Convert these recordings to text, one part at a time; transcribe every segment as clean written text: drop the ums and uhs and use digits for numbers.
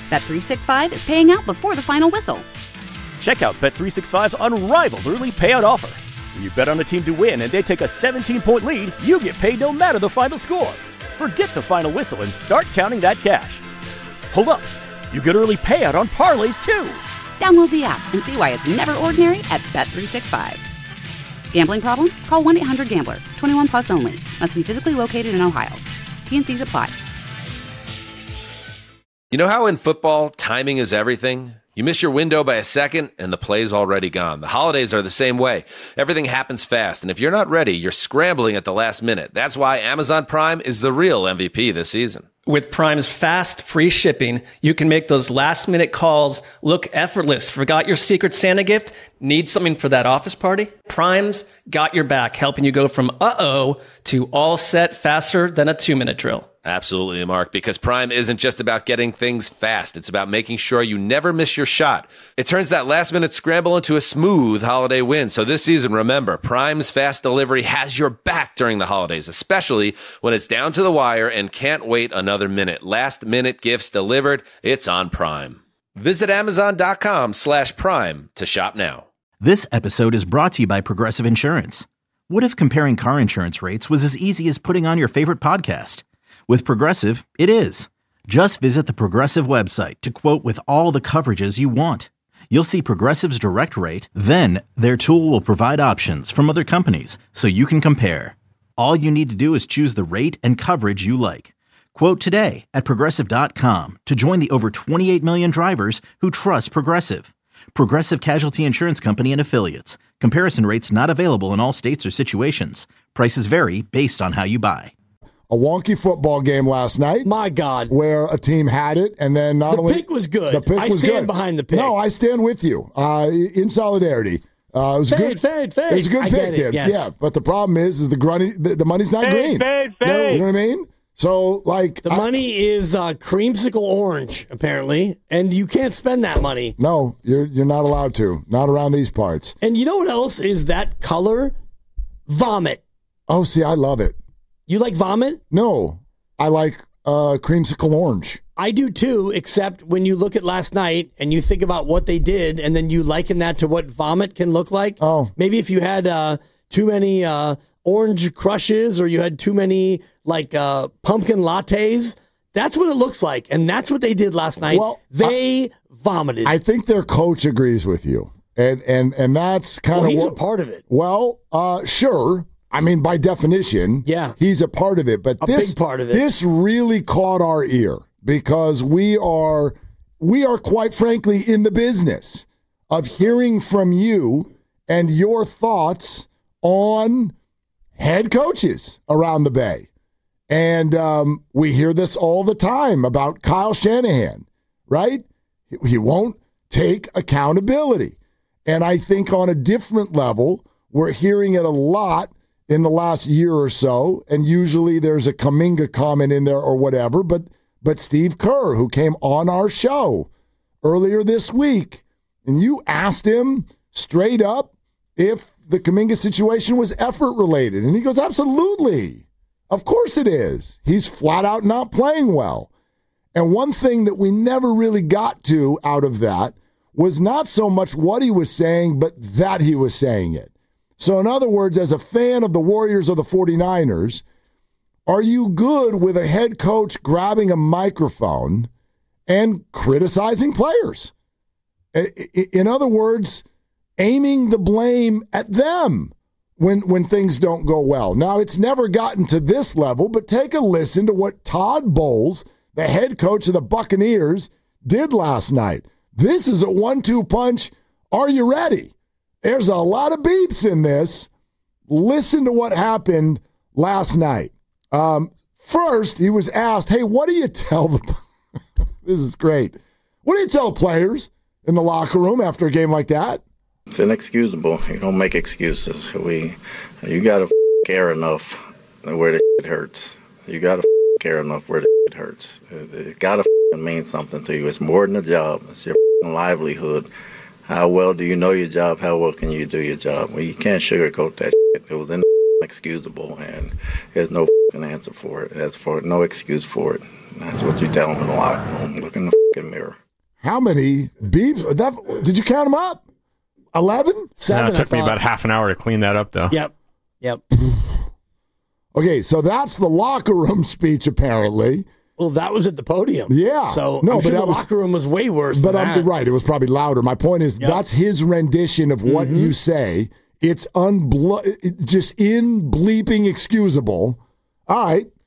Bet365 is paying out before the final whistle. Check out Bet365's unrivaled early payout offer. When you bet on a team to win and they take a 17-point lead, you get paid no matter the final score. Forget the final whistle and start counting that cash. Hold up. You get early payout on parlays, too. Download the app and see why it's never ordinary at Bet365. Gambling problem? Call 1-800-GAMBLER. 21 plus only. Must be physically located in Ohio. T&Cs apply. You know how in football, timing is everything? You miss your window by a second, and the play's already gone. The holidays are the same way. Everything happens fast, and if you're not ready, you're scrambling at the last minute. That's why Amazon Prime is the real MVP this season. With Prime's fast, free shipping, you can make those last-minute calls look effortless. Forgot your Secret Santa gift? Need something for that office party? Prime's got your back, helping you go from uh-oh to all set faster than a 2-minute drill. Absolutely, Mark, because Prime isn't just about getting things fast. It's about making sure you never miss your shot. It turns that last-minute scramble into a smooth holiday win. So this season, remember, Prime's fast delivery has your back during the holidays, especially when it's down to the wire and can't wait another minute. Last-minute gifts delivered, it's on Prime. Visit Amazon.com/Prime to shop now. This episode is brought to you by Progressive Insurance. What if comparing car insurance rates was as easy as putting on your favorite podcast? With Progressive, it is. Just visit the Progressive website to quote with all the coverages you want. You'll see Progressive's direct rate, then their tool will provide options from other companies so you can compare. All you need to do is choose the rate and coverage you like. Quote today at Progressive.com to join the over 28 million drivers who trust Progressive. Progressive Casualty Insurance Company and Affiliates. Comparison rates not available in all states or situations. Prices vary based on how you buy. A wonky football game last night. My God. Where a team had it, and then not only... The pick was good. The pick was good. I stand behind the pick. No, I stand with you in solidarity. It was good. Fade. It was a good pick, Gibbs. Yes. Yeah, but the problem is the money's not green. Fade. You know what I mean? So, like... The money is creamsicle orange, apparently, and you can't spend that money. No, you're not allowed to. Not around these parts. And you know what else is that color? Vomit. Oh, see, I love it. You like vomit? No, I like creamsicle orange. I do too, except when you look at last night and you think about what they did and then you liken that to what vomit can look like. Oh. Maybe if you had too many orange crushes or you had too many pumpkin lattes, that's what it looks like. And that's what they did last night. Well, they vomited. I think their coach agrees with you. And that's kind of he's a part of it. Well, sure. I mean, by definition, yeah, he's a part of it. But big part of it. This really caught our ear because we are quite frankly in the business of hearing from you and your thoughts on head coaches around the Bay. And we hear this all the time about Kyle Shanahan, right? He won't take accountability. And I think on a different level, we're hearing it a lot in the last year or so, and usually there's a Kuminga comment in there or whatever, but Steve Kerr, who came on our show earlier this week, and you asked him straight up if the Kuminga situation was effort-related, and he goes, absolutely. Of course it is. He's flat out not playing well. And one thing that we never really got to out of that was not so much what he was saying, but that he was saying it. So in other words, as a fan of the Warriors or the 49ers, are you good with a head coach grabbing a microphone and criticizing players? In other words, aiming the blame at them when things don't go well. Now, it's never gotten to this level, but take a listen to what Todd Bowles, the head coach of the Buccaneers, did last night. This is a 1-2 punch. Are you ready? There's a lot of beeps in this. Listen to what happened last night. First, he was asked, hey, what do you tell the this is great. What do you tell players in the locker room after a game like that? It's inexcusable. You don't make excuses. You got to care enough where the shit hurts. You got to care enough where the shit hurts. It got to mean something to you. It's more than a job. It's your livelihood. How well do you know your job? How well can you do your job? Well, you can't sugarcoat that shit. It was inexcusable, and there's no answer for it. There's no excuse for it. And that's what you tell them in the locker room. Look in the mirror. How many beeps? Did you count them up? 11? 7. It took me about half an hour to clean that up, though. Yep. Okay, so that's the locker room speech, apparently. Well, that was at the podium. Yeah. So no, but the locker room was way worse. But than that. Right, it was probably louder. My point is that's his rendition of what you say. It's just in bleeping excusable. All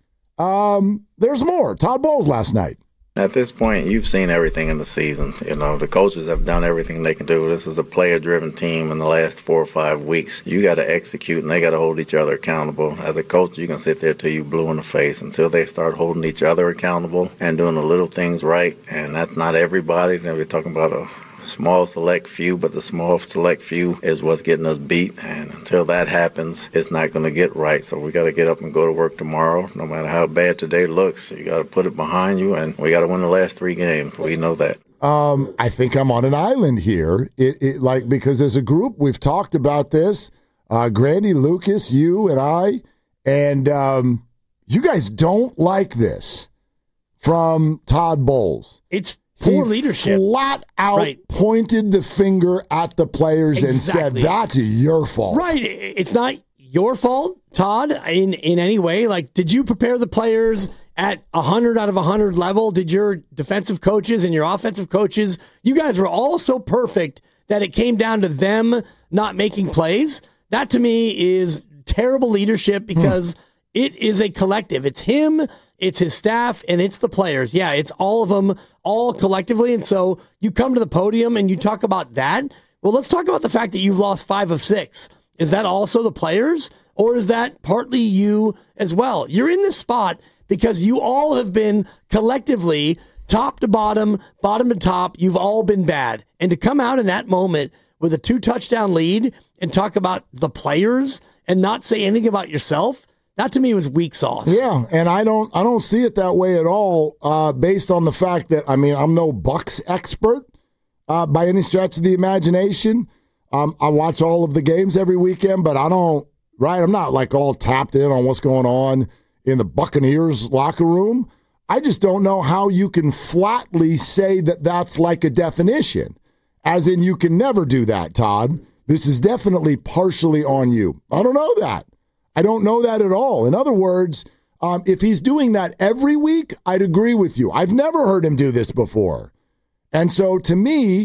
right. There's more. Todd Bowles last night. At this point, you've seen everything in the season. You know, the coaches have done everything they can do. This is a player-driven team in the last 4 or 5 weeks. You got to execute, and they got to hold each other accountable. As a coach, you can sit there till you blue in the face until they start holding each other accountable and doing the little things right. And that's not everybody. Now we're talking about a small select few, but the small select few is what's getting us beat. And until that happens, it's not going to get right. So we got to get up and go to work tomorrow. No matter how bad today looks, you got to put it behind you, and we got to win the last 3 games. We know that. I think I'm on an island here. Because as a group, we've talked about this. Grandy, Lucas, you, and I, and you guys don't like this from Todd Bowles. It's poor leadership. Flat out pointed the finger at the players and said, that's your fault. Right. It's not your fault, Todd, in any way. Like, did you prepare the players at 100 out of 100 level? Did your defensive coaches and your offensive coaches, you guys were all so perfect that it came down to them not making plays? That to me is terrible leadership because it is a collective. It's him, it's his staff, and it's the players. Yeah, it's all of them, all collectively. And so you come to the podium and you talk about that. Well, let's talk about the fact that you've lost 5 of 6. Is that also the players, or is that partly you as well? You're in this spot because you all have been collectively, top to bottom, bottom to top, you've all been bad. And to come out in that moment with a 2-touchdown lead and talk about the players and not say anything about yourself, that to me was weak sauce. Yeah, and I don't see it that way at all, based on the fact that, I'm no Bucs expert by any stretch of the imagination. I watch all of the games every weekend, but I'm not like all tapped in on what's going on in the Buccaneers locker room. I just don't know how you can flatly say that that's like a definition, as in you can never do that, Todd. This is definitely partially on you. I don't know that. I don't know that at all. In other words, if he's doing that every week, I'd agree with you. I've never heard him do this before. And so to me,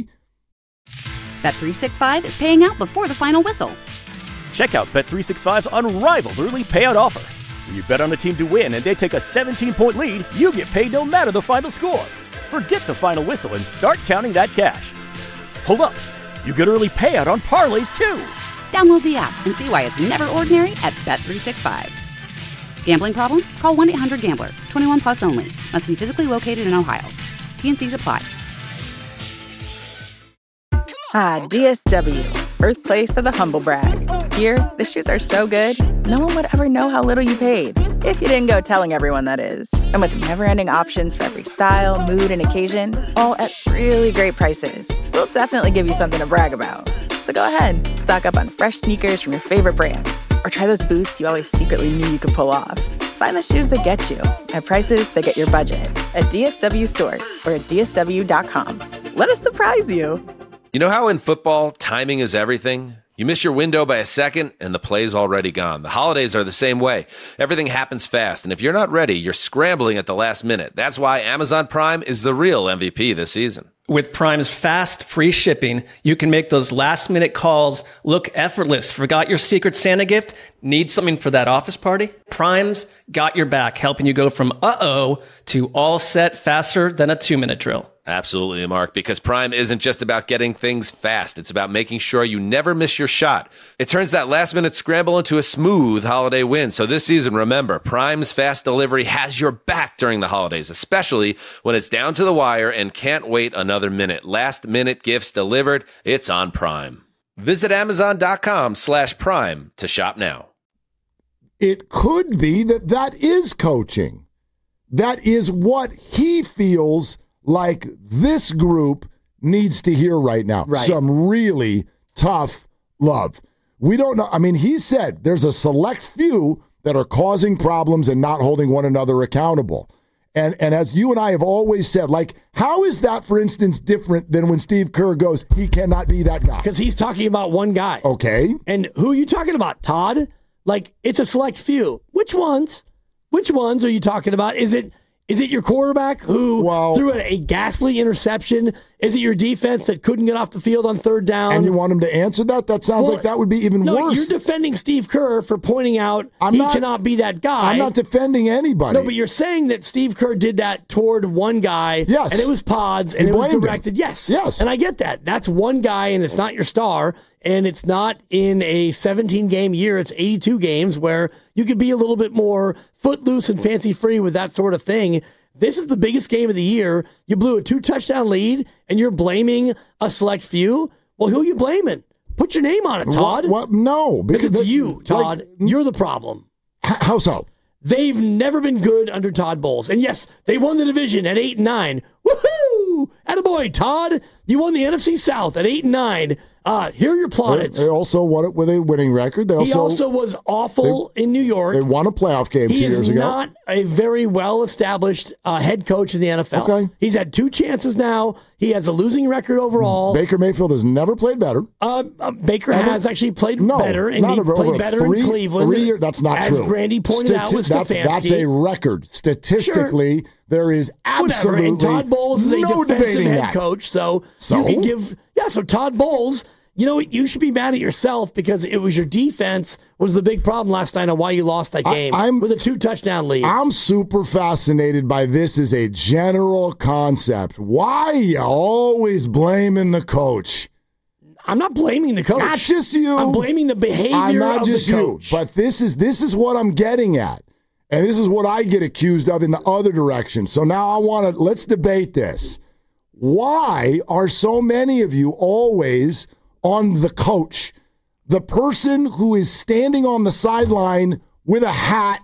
Bet365 is paying out before the final whistle. Check out Bet365's unrivaled early payout offer. When you bet on a team to win and they take a 17-point lead, you get paid no matter the final score. Forget the final whistle and start counting that cash. Hold up. You get early payout on parlays, too. Download the app and see why it's never ordinary at Bet365. Gambling problem? Call 1-800-GAMBLER. 21 plus only. Must be physically located in Ohio. T&Cs apply. DSW, birthplace of the humble brag. Here, the shoes are so good, no one would ever know how little you paid. If you didn't go telling everyone, that is. And with never-ending options for every style, mood, and occasion, all at really great prices, we'll definitely give you something to brag about. So go ahead, stock up on fresh sneakers from your favorite brands, or try those boots you always secretly knew you could pull off. Find the shoes that get you at prices that get your budget at DSW stores or at DSW.com. Let us surprise you. You know how in football, timing is everything? You miss your window by a second, and the play's already gone. The holidays are the same way. Everything happens fast, and if you're not ready, you're scrambling at the last minute. That's why Amazon Prime is the real MVP this season. With Prime's fast, free shipping, you can make those last-minute calls look effortless. Forgot your Secret Santa gift? Need something for that office party? Prime's got your back, helping you go from uh-oh to all set faster than a 2-minute drill. Absolutely, Mark, because Prime isn't just about getting things fast. It's about making sure you never miss your shot. It turns that last-minute scramble into a smooth holiday win. So this season, remember, Prime's fast delivery has your back during the holidays, especially when it's down to the wire and can't wait another minute. Last-minute gifts delivered, it's on Prime. Visit Amazon.com/Prime to shop now. It could be that is coaching. That is what he feels like this group needs to hear right now. Right. Some really tough love. We don't know. He said there's a select few that are causing problems and not holding one another accountable. And as you and I have always said, like, how is that, for instance, different than when Steve Kerr goes, he cannot be that guy? Because he's talking about one guy. Okay. And who are you talking about, Todd? Like, it's a select few. Which ones? Which ones are you talking about? Is it your quarterback who threw a ghastly interception? Is it your defense that couldn't get off the field on third down? And you want him to answer that? That sounds like that would be even worse. No, you're defending Steve Kerr for pointing out he cannot be that guy. I'm not defending anybody. No, but you're saying that Steve Kerr did that toward one guy. Yes. And it was Pods, and it was directed. Yes. Yes. And I get that. That's one guy, and it's not your star. And it's not in a 17-game year. It's 82 games where you could be a little bit more footloose and fancy-free with that sort of thing. This is the biggest game of the year. You blew a 2-touchdown lead, and you're blaming a select few? Well, who are you blaming? Put your name on it, Todd. What? No. Because it's you, Todd. You're the problem. How so? They've never been good under Todd Bowles. And yes, they won the division at 8-9. Woohoo! Attaboy, Todd. You won the NFC South at 8-9. Here are your plaudits. They also won it with a winning record. He also was awful in New York. They won a playoff game 2 years ago. He is not a very well-established head coach in the NFL. Okay. He's had 2 chances now. He has a losing record overall. Baker Mayfield has never played better. Baker has actually played better, and he played better in Cleveland. That's not true. As Grandy pointed out with Stefanski. That's a record. Statistically, there is absolutely and Todd Bowles is a defensive head coach, so you can give... Yeah, so Todd Bowles... You know what? You should be mad at yourself because it was your defense was the big problem last night on why you lost that game with a 2-touchdown lead. I'm super fascinated by this as a general concept. Why are you always blaming the coach? I'm not blaming the coach. Not just you. I'm blaming the behavior of the coach. You, but this is what I'm getting at. And this is what I get accused of in the other direction. So now let's debate this. Why are so many of you always on the coach, the person who is standing on the sideline with a hat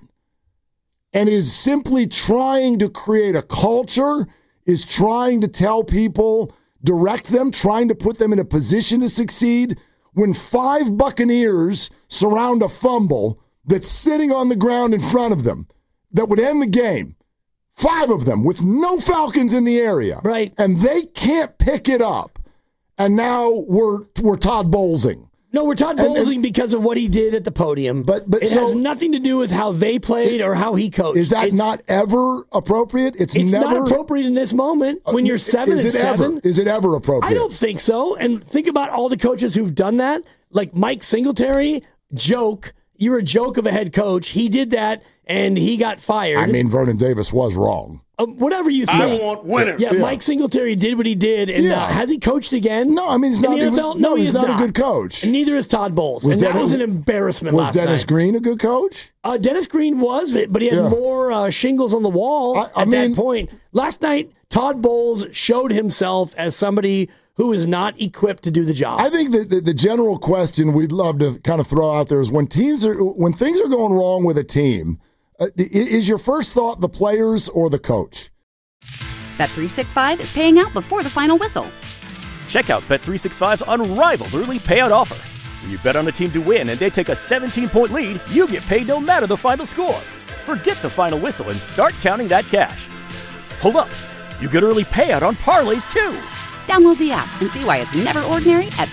and is simply trying to create a culture, is trying to tell people, direct them, trying to put them in a position to succeed, when 5 Buccaneers surround a fumble that's sitting on the ground in front of them that would end the game. 5 of them with no Falcons in the area. Right. And they can't pick it up. And now we're Todd Bowlesing. No, we're Todd Bowlesing because of what he did at the podium. But it has nothing to do with how they played or how he coached. Is that not ever appropriate? It's never not appropriate in this moment when you're 7-7. Is it ever appropriate? I don't think so. And think about all the coaches who've done that. Like Mike Singletary, joke. You're a joke of a head coach. He did that, and he got fired. I mean, Vernon Davis was wrong. Whatever you think. I want winners. Yeah, Mike Singletary did what he did, and has he coached again? No, I mean, he's not. In the NFL? He's not a good coach. And neither is Todd Bowles. That was an embarrassment last night. Was Dennis Green a good coach? Dennis Green was, but he had more shingles on the wall at that point. Last night, Todd Bowles showed himself as somebody who is not equipped to do the job. I think that the general question we'd love to kind of throw out there is when things are going wrong with a team, is your first thought the players or the coach? Bet365 is paying out before the final whistle. Check out Bet365's unrivaled early payout offer. When you bet on a team to win and they take a 17-point lead, you get paid no matter the final score. Forget the final whistle and start counting that cash. Hold up. You get early payout on parlays too. Download the app and see why it's never ordinary at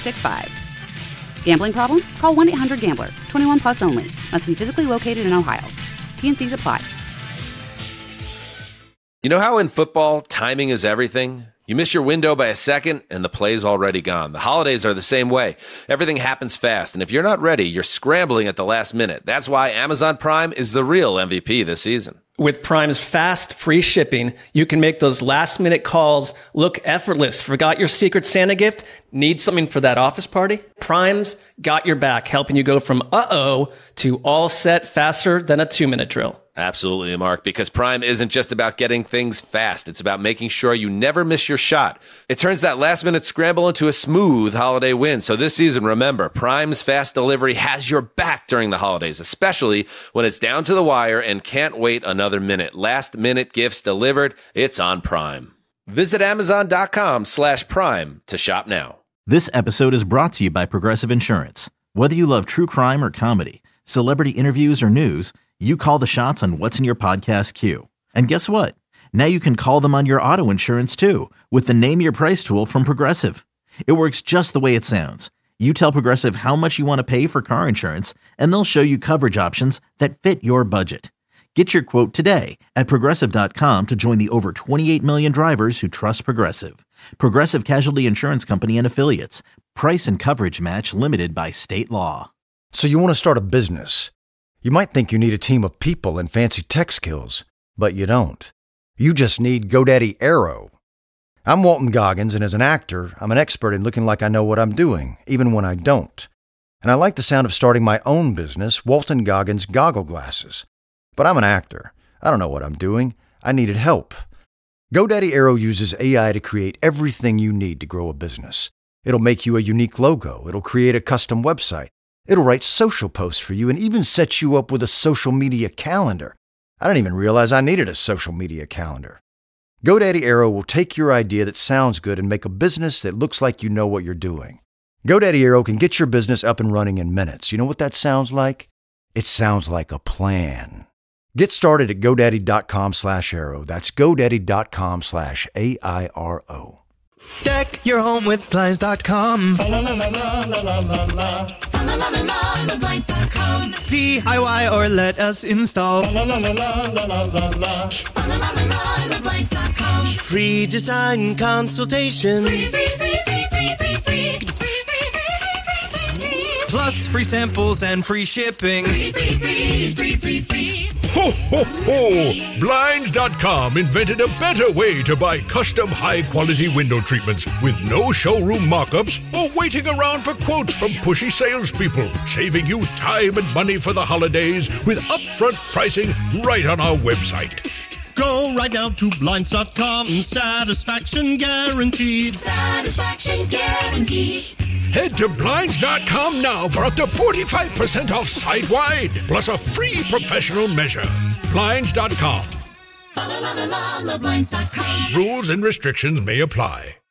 Bet365. Gambling problem? Call 1-800-GAMBLER. 21 plus only. Must be physically located in Ohio. T&Cs apply. You know how in football, timing is everything? You miss your window by a second, and the play's already gone. The holidays are the same way. Everything happens fast, and if you're not ready, you're scrambling at the last minute. That's why Amazon Prime is the real MVP this season. With Prime's fast, free shipping, you can make those last-minute calls look effortless. Forgot your Secret Santa gift? Need something for that office party? Prime's got your back, helping you go from uh-oh to all set faster than a 2-minute drill. Absolutely, Mark, because Prime isn't just about getting things fast. It's about making sure you never miss your shot. It turns that last-minute scramble into a smooth holiday win. So this season, remember, Prime's fast delivery has your back during the holidays, especially when it's down to the wire and can't wait another minute. Last-minute gifts delivered. It's on Prime. Visit Amazon.com/Prime to shop now. This episode is brought to you by Progressive Insurance. Whether you love true crime or comedy, celebrity interviews or news, you call the shots on what's in your podcast queue. And guess what? Now you can call them on your auto insurance too with the Name Your Price tool from Progressive. It works just the way it sounds. You tell Progressive how much you want to pay for car insurance, and they'll show you coverage options that fit your budget. Get your quote today at Progressive.com to join the over 28 million drivers who trust Progressive. Progressive Casualty Insurance Company and Affiliates. Price and coverage match limited by state law. So you want to start a business. You might think you need a team of people and fancy tech skills, but you don't. You just need GoDaddy Aero. I'm Walton Goggins, and as an actor, I'm an expert in looking like I know what I'm doing, even when I don't. And I like the sound of starting my own business, Walton Goggins Goggle Glasses. But I'm an actor. I don't know what I'm doing. I needed help. GoDaddy Aero uses AI to create everything you need to grow a business. It'll make you a unique logo. It'll create a custom website. It'll write social posts for you and even set you up with a social media calendar. I didn't even realize I needed a social media calendar. GoDaddy Aero will take your idea that sounds good and make a business that looks like you know what you're doing. GoDaddy Aero can get your business up and running in minutes. You know what that sounds like? It sounds like a plan. Get started at GoDaddy.com/Aero. That's GoDaddy.com/AIRO. Deck your home with Blinds.com. DIY or let us install. Free design consultation. Plus free samples and free shipping. Ho, ho, ho! Blinds.com invented a better way to buy custom high-quality window treatments with no showroom mock-ups or waiting around for quotes from pushy salespeople, saving you time and money for the holidays with upfront pricing right on our website. Go right now to Blinds.com. Satisfaction guaranteed. Satisfaction guaranteed. Head to Blinds.com now for up to 45% off site-wide, plus a free professional measure. Blinds.com. Rules and restrictions may apply.